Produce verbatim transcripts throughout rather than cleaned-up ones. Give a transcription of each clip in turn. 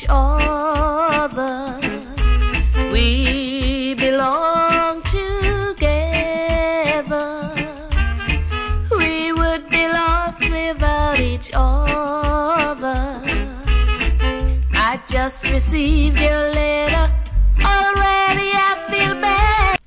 other. We belong together. We would be lost without each other. I just received your letter. Already I feel bad.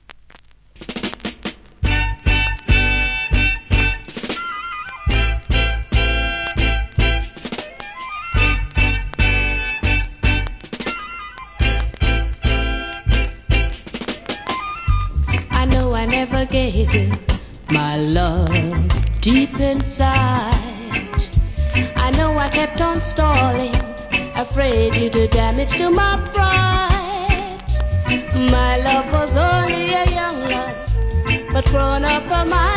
I know I never gave you my love deep inside. I know I kept on stalling, afraid you do damage to my pride. My love was only a young love, but grown up for my